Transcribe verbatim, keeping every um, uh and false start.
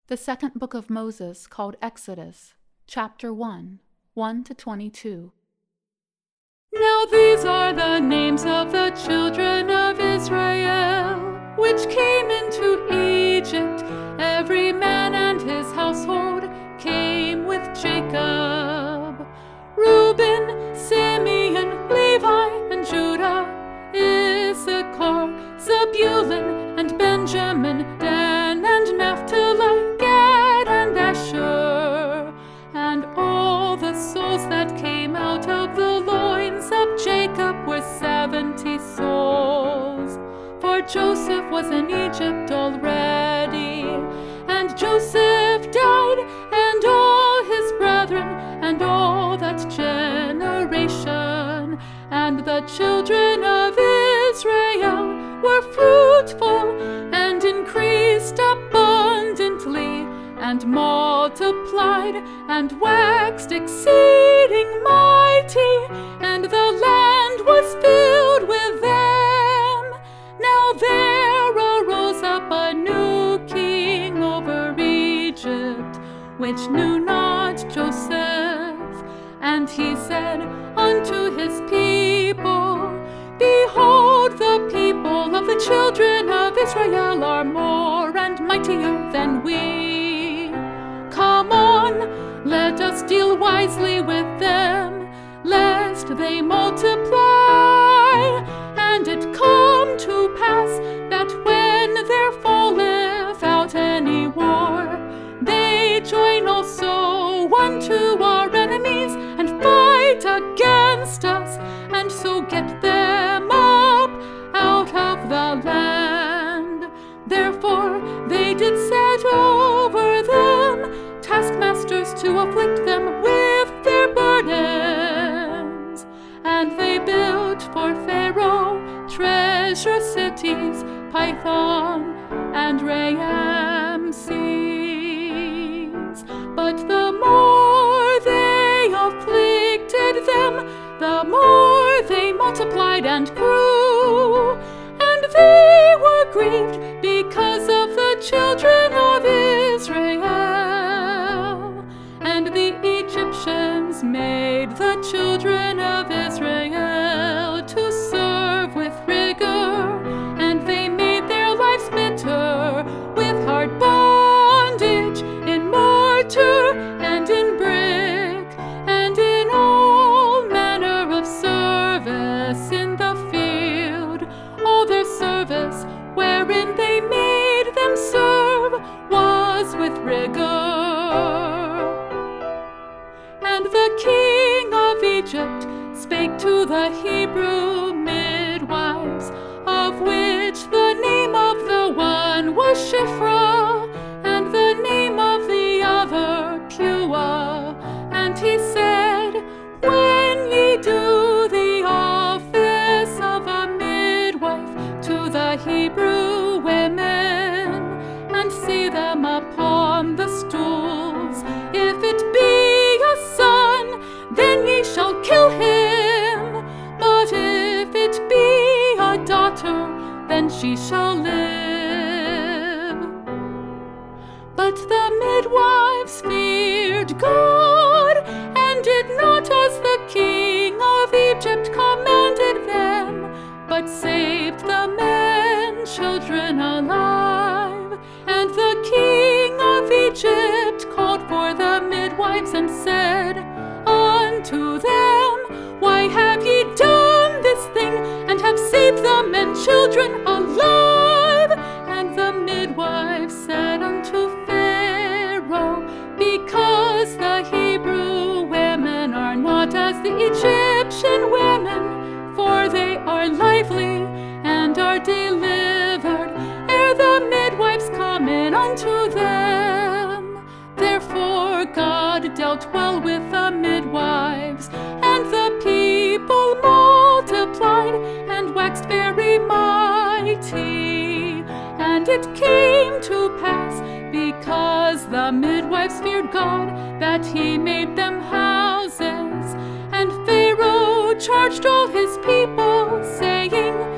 The second book of Moses, called Exodus, chapter one, one to twenty-two. Now these are the names of the children of Israel, which came into Egypt. Every man and his household came with Jacob. Reuben, Simeon, Levi, and Judah, Issachar, Zebulun, and Benjamin, Dan and Naphtali, Gad and Asher, and all the souls that came out of the loins of Jacob were seventy souls. For Joseph was in Egypt already, and Joseph died, and all his brethren, and all that generation. And the children of Israel were fruitful, and increased abundantly, and multiplied, and waxed exceeding mighty, and the land was filled with them. Now there arose up a new king over Egypt, which knew not Joseph. And he said unto his people, Behold, the people of the children of Israel are more and mightier than we. Come on, let us deal wisely with them, lest they multiply. And it come to pass that when there falleth out any war, they join also one to our enemies, and fight against us, and so get them up out of the land. Therefore they did set over them taskmasters to afflict them with their burdens. And they built for Pharaoh treasure cities, Pithom and Ramses. But the more they afflicted them, the more they multiplied and grew. And they were grieved because of the children of Israel. And the Egyptians made the children of Israel to serve with rigor, and they made their lives bitter with hard bondage in mortar and in brick, and in all manner of service in the field. All their service wherein they made them serve was with rigor. And the king of Egypt spake to the Hebrew midwives, of which the name of the one was Shiphrah, and the name of the other Puah. And he said, When ye do the office of a midwife to the Hebrew women, and see them upon the stools, if it be a son, then ye shall kill him. But if it be a daughter, then she shall live. But the midwives feared God, and did not as the king of Egypt commanded them, but saved the men children alive. And the king of Egypt called for the midwives, and said unto them, Why have ye done this thing, and have saved the men children alive? And the midwives said unto Pharaoh, Because the Hebrew women are not as the Egyptian women, for they are lively and are delivered ere the midwives come in unto them. Therefore God dealt well with the midwives, and the people multiplied and waxed very mighty. And it came to pass, because the midwives feared God, that he made them houses. And Pharaoh charged all his people, saying,